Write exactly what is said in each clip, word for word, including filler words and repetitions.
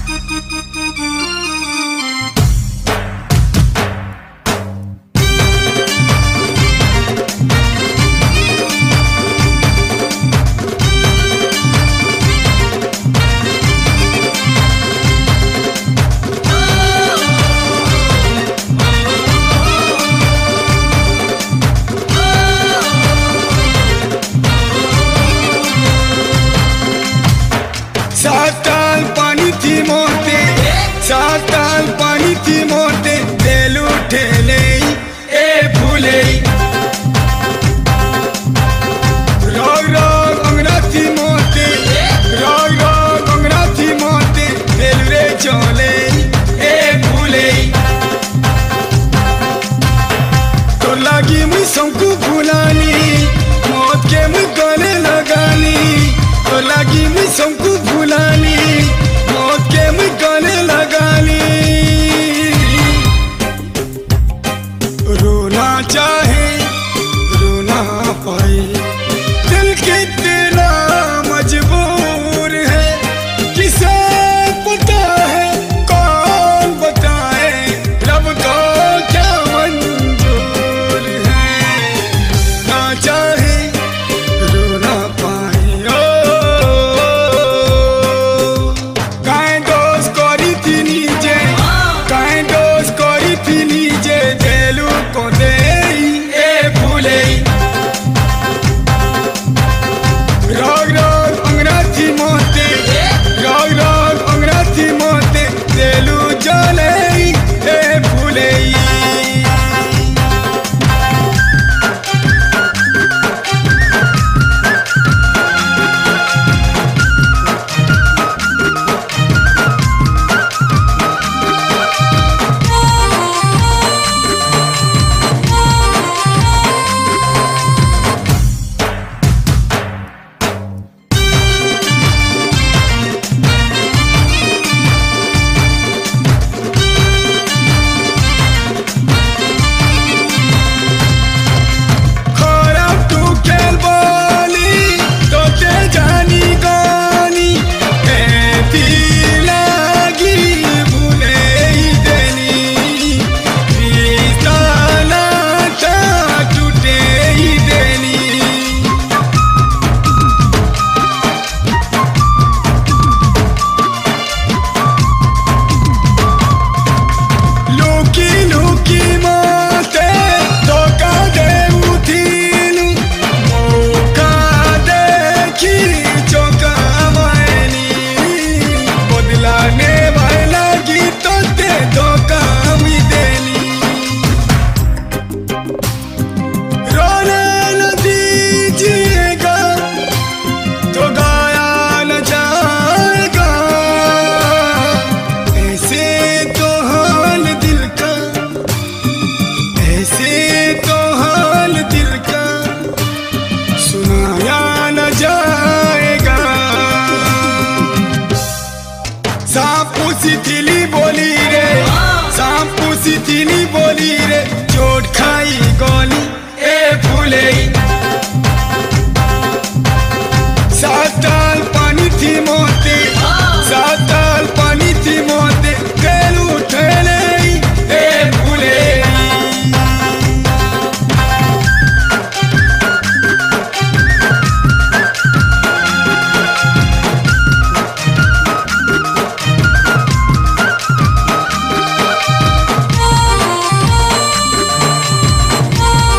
साताल पानी थी मोटे, साताल पानी थी मोटे, दिल उठे ले ए फूले। राग राग अंगना थी मोटे, राग राग अंगना थी मोटे, दिल रे चले ए फूले। तो लगी मुझ सबको भुलानी, मौत के मुझ गले लगानी। तो लगी मुझ सबको भुलानी, मौत के मुझ गले लगानी। रोना चाहे रोना पाए, दिल कितना मजबूर है, किसे पता है कौन बताए, रब को क्या मंजूर है। रोना चाहे रोना पाए। राग राग अंगना थी मोटे, राग राग अंगना थी मोटे, दिलू जले ए फूले। तिली बोली रे, सांपू सी तिली बोली रे, चोट खाई गोली ए फूले। साताल पानी थी मोटे, साताल पानी थी मोटे, दिल उठे ले ए फूले। Oh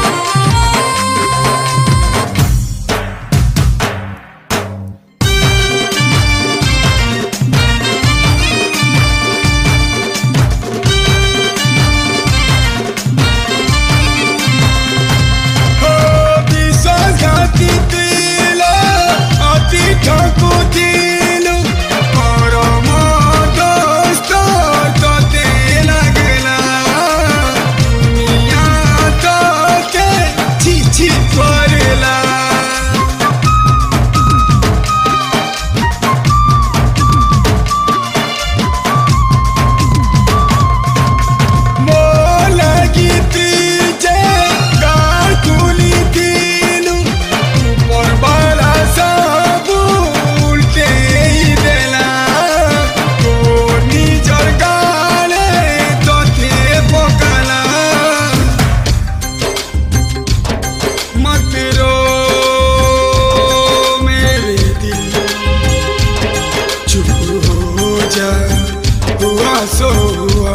जा हुआ सो हुआ।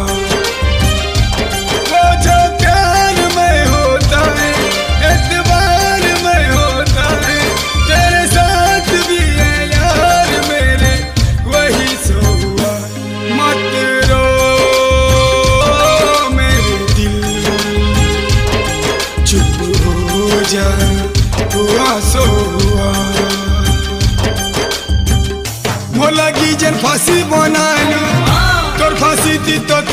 वो जो प्यार में होता है एतबार में होता है, तेरे साथ भी है यार मेरे वही सो हुआ। मत रो मेरे दिल, चुप हो जा हुआ सो हुआ। मोला की जन फांसी बनालू, तोर फांसी थी तो